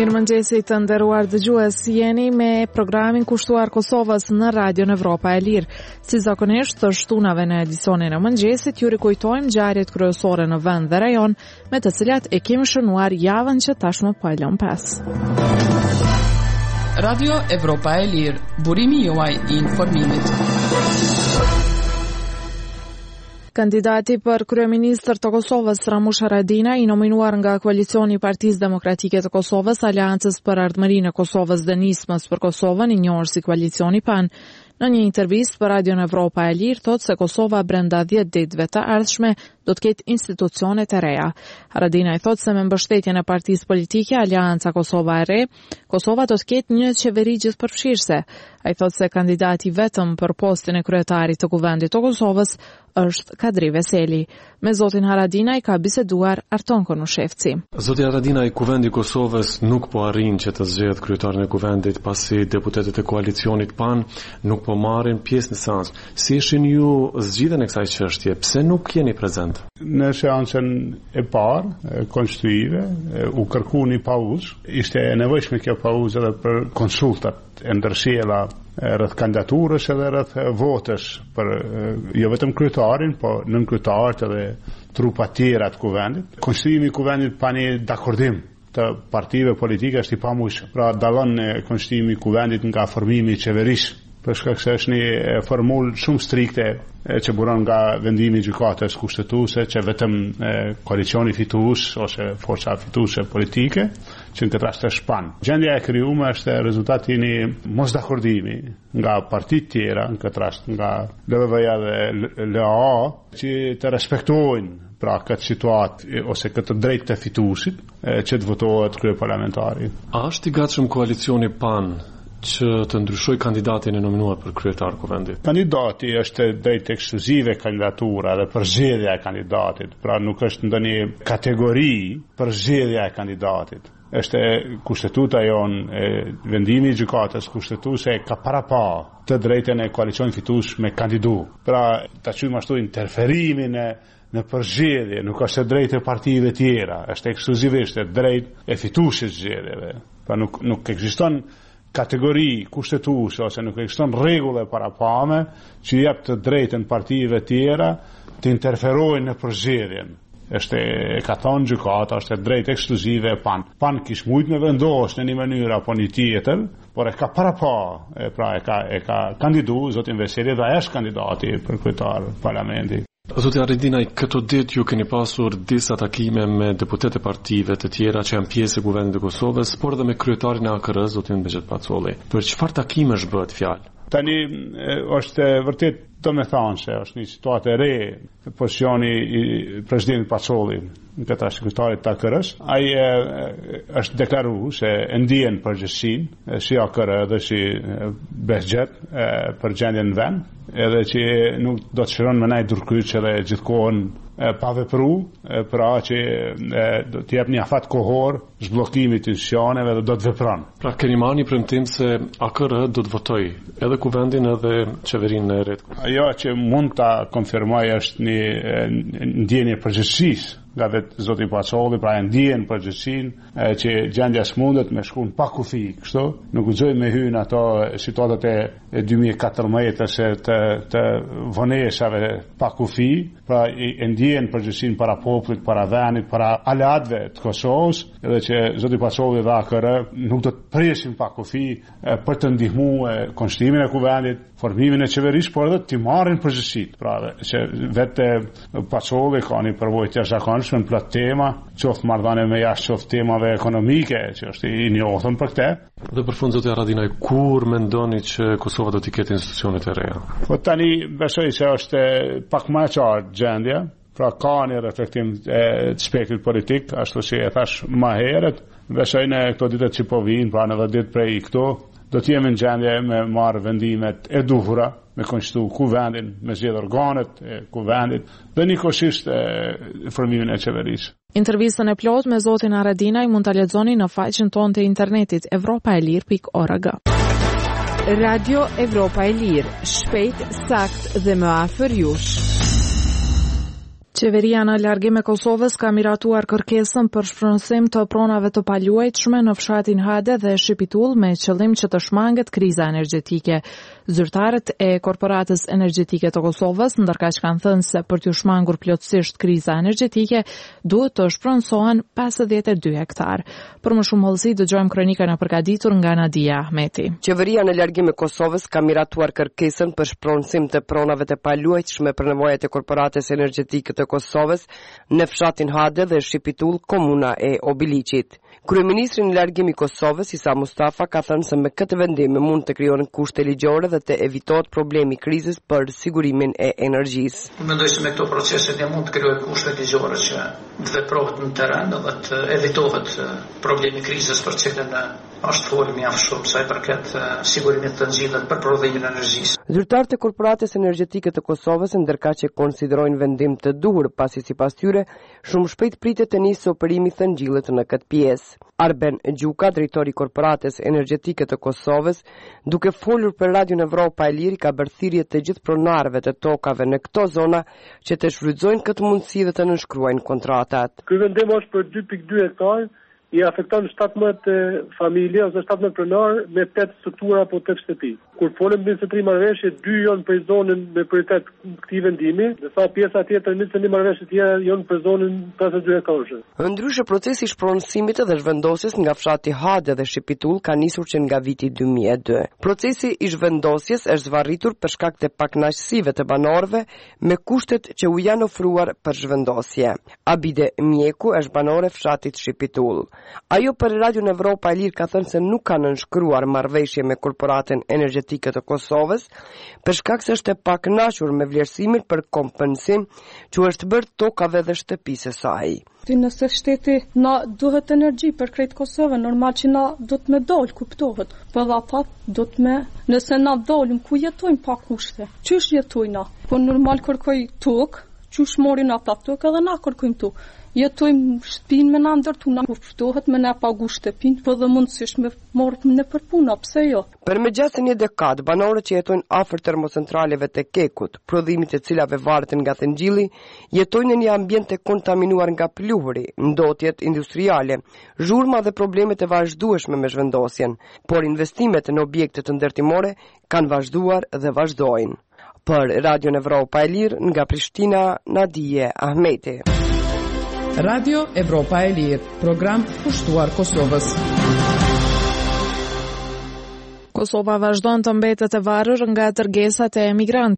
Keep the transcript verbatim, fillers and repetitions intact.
Mirëmëngjesi të nderuar dëgjues, jeni me programin kushtuar Kosovës në Radion Evropa e Lirë. Si zakonisht të shtunave në edicionin e mëngjesit, ju rikujtojmë ngjarjet kryesore në vend dhe rajon, me të cilat e kemi shënuar javën që tashmë po e lëm pas. Radio Evropa e Lirë, burimi juaj i informimit. Kandidati për kryeministër të Kosovës, Ramush Haradinaj, i nominuar nga koalicioni i Partisë Demokratike të Kosovës, Aleancës për Ardhmërinë e Kosovës dhe Nismës për Kosovën, i njohur si koalicioni PAN, në një intervistë për Radion Evropa e Lirë, thotë se Kosova brenda dhjetë ditëve të ardhshme do të ketë institucionet e reja. Haradinaj thotë se me mbështetjen e partisë politike Aleanca Kosova e Re, Kosova do të ketë një qeveri gjithëpërfshirëse. Ai thotë se kandidati vetëm për postin e kryetarit të Kuvendit të Kosovës është Kadri Veseli. Me zotin Haradinaj ka biseduar Arton Konushevci. Zoti Haradinaj, Kuvendi i Kosovës nuk po arrin që të zgjedhë kryetarin e Kuvendit pasi deputetët e koalicionit PAN nuk po marrin pjesë në seancë. Si ishin ju zgjidhjen e kësaj çështje? Pse nuk jeni prezent? Në seancën e parë konstitutive u kërku një pauzë. Ishte e nevojshme kjo pauzë edhe për konsultat e ndërsjella rreth kandidaturës edhe rreth votës për jo vetëm kryetarin, po nën kryetarët edhe trupat tjera të kuvendit. Konstituimi i kuvendit pa një dakordim të partive politike është i pamuajshëm. Pra dallon konstituimi i kuvendit nga formimi i qeverisë, për shkak se është një formulë shumë strikte që buron nga vendimi i gjykatës kushtetuese që vetëm koalicioni fitues ose forca fituese politike, që në këtë rast është PAN. Gjendja e krijuar është rezultati i një mosdakordimi nga partitë tjera, në këtë rast nga L V V-ja dhe L A A, që të respektojnë pra këtë situatë ose këtë drejtë të fituesit që të votohet kryeparlamentari. A është i gatshëm koalicioni PAN që të ndryshoj kandidatin e nominuar për kryetar Kuvendit? Kandidati është drejt ekskluzive kandidatura dhe përzgjedhja e kandidatit, pra nuk është ndonjë kategori përzgjedhja e kandidatit. Është kushtetuta jon, vendimi i gjykatës kushtetuese ka parapa të drejtën e koalicionit fitues me kandidu. Pra ta quajmë ashtu interferimin e në përzgjedhje, nuk është drejtë e partive tjera, është ekskluzivisht drejt e fituesit zgjedhjeve. Pra nuk nuk ekziston kategori kushtetuese ose nuk ekziston rregulle parapame që jep të drejtën partive tjera të interferojnë në përzgjedhjen. Është e ka thonë gjykata, është drejtë ekskluzive e PAN. PAN kish mujt me vendosë në një mënyrë apo një tjetër, por e ka parapa, e pra e ka e ka kandidu zotin Veseli dhe është kandidati për kryetar parlamenti. Zoti Haradinaj, këto ditë ju keni pasur disa takime me deputetë partive të tjera që janë pjesë e Kuvendit të Kosovës, por edhe me kryetarin e A K R, zotin Bexhet Pacolli. Për çfarë takimesh bëhet fjalë? Tani është vërtet domethënse është një situatë e re pozicioni i presidentit Pacolli në këtë sekretarit të A K R-s. Ai është deklaruar se e ndjen përgjegjësinë si A K R dhe si Bexhet për gjendjen në vend, edhe që nuk do të shëron më nai durkyç edhe gjithkohën pa vepru, pra që do të jep një afat kohor zhbllokimit të institucioneve dhe do të vepron. Pra keni marrë një premtim se A K R do të votojë edhe Kuvendin edhe qeverinë e re. Ajo që mund ta konfirmoj është një ndjenje përgjegjësisë nga vetë zoti Pacolli, pra e ndjen përgjegjësinë që gjendja s'mundet me shkuën pa kufi, kështu. Nuk guxojmë me hyn ato situatat e dy mijë e katërmbëdhjetës të të vonesave pa kufi, pra e ndjen përgjegjësinë para popullit, para vendit, para aleatëve të Kosovës, edhe që zoti Pacolli dhe A K R nuk do të presin pa kufi për të ndihmuar konstituimin e Kuvendit, formimin e qeverisë, por edhe të marrin përgjegjësitë. Pra që vetë Pacolli ka një përvojë të jashtëzakonshme në plot tema, qoftë marrëdhënie me jashtë, qoftë temave ekonomike, që është i njohur për këtë. Dhe për fund, zoti Haradinaj, kur mendoni që Kosova do të ketë institucionet e reja? Po tani besoj se është pak më e qartë gjendja, pra ka një reflektim të spektrit politik, ashtu si e thash më herët. Besoj në këto ditët që po vijnë, pra në ditë prej këto, do të jemi në gjendje me marrë vendimet e duhura, me konstituu Kuvendin, me zgjedhë organet e Kuvendit dhe njëkohësisht formimin e qeverisë. Intervistën e plot me zotin Haradinaj mund ta lexoni në faqen tonë të internetit evropaelir pikë org. Radio Evropa e Lirë, shpejt, sakt dhe më afër jush. Qeveria në largim e Kosovës ka miratuar kërkesën për shpronësim të pronave të paluajtshme në fshatin Hade dhe Shipitull me qëllim që të shmanget kriza energjetike. Zyrtarët e Korporatës Energjetike të Kosovës, ndërka që kanë thënë se për t'u shmangur plotësisht kriza energjetike, duhet të shpronësohen pesëdhjetë e dy hektar. Për më shumë hollësi dëgjojmë kronikën e përgatitur nga Nadia Ahmeti. Qeveria në largim e Kosovës ka miratuar kërkesën për shpronësim të pronave të paluajtshme për nevojat e Korporatës Energjetike të Kosovës në fshatin Hade dhe Shipitull, komuna e Obiliqit. Kryeministri në largim i Kosovës, Isa Mustafa, ka thënë se me këtë vendim mund të krijohen kushte ligjore dhe të evitohet problemi i krizës për sigurimin e energjisë. Mendoj se me këto procese ne mund të krijohet kushte ligjore që të veprohet në terren dhe të evitohet problemi i krizës për cilën është folur mjaft shumë sa i përket sigurimit të nxjelljes për prodhimin e energjisë. Zyrtarët e Korporatës Energjetike të Kosovës, ndërka që konsiderojnë vendim të duhur pasi sipas tyre shumë shpejt pritet të nisë operimi i thëngjillit në këtë pjesë. Arben Gjuka, drejtori i Korporatës Energjetike të Kosovës, duke folur për Radion Evropa e Lirë, ka bërë thirrje të gjithë pronarëve të tokave në këto zona që të shfrytëzojnë këtë mundësi dhe të nënshkruajnë kontratat. Ky vendim është për dy pikë dy hektar. I afekton shtatëmbëdhjetë familje ose shtatëmbëdhjetë pronar me tetë struktura apo tetë shtëpi. Kur folëm mbi tre marrëveshje, dy janë për zonën me prioritet këtij vendimi, dhe sa pjesa tjetër njëzet marrëveshje tjera janë për zonën pesëdhjetë e dy hektarësh. Ndryshe, procesi i shpronësimit dhe zhvendosjes nga fshati Hade dhe Shipitull ka nisur që nga viti dy mijë e dy. Procesi i zhvendosjes është zvarritur për shkak të pakënaqësive të banorëve me kushtet që u janë ofruar për zhvendosje. Abide Mjeku është banore fshatit Shipitull. Ajo për Radion Evropa e Lirë ka thënë se nuk ka nënshkruar marrëveshje me Korporatën Energjetike të Kosovës për shkak se është e pakënaqur me vlerësimin për kompensim që është bërë tokave dhe shtëpisë së saj. Nëse shteti na duhet energji për krejt Kosovën, normal që na do të me dal, kuptohet. Po dha pat do të me, nëse na dalim ku jetojmë pa kushte. Çish jetojna? Po normal kërkoj tokë, çish morin ata tokë edhe na kërkojmë tokë. Jetojmë shtëpinë me na ndërtu, na kuptohet me na pagu shtëpinë, po dhe mundësisht me marrë në përpuna, pse jo? Për me gjasë një dekad, banorët që jetojnë afër termocentraleve të Kekut, prodhimit e cilave varet nga thëngjilli, jetojnë në një ambient të kontaminuar nga pluhuri, ndotjet industriale, zhurma dhe problemet e vazhdueshme me zhvendosjen, por investimet në objekte të ndërtimore kanë vazhduar dhe vazhdojnë. Për Radion Evropa e Lirë, nga Prishtina, Nadia Ahmeti. Radio Evropa e Lirë, program pushtuar Kosovës. Kosova vazhdon të mbetet e varur nga tërgesat e emigrantëve.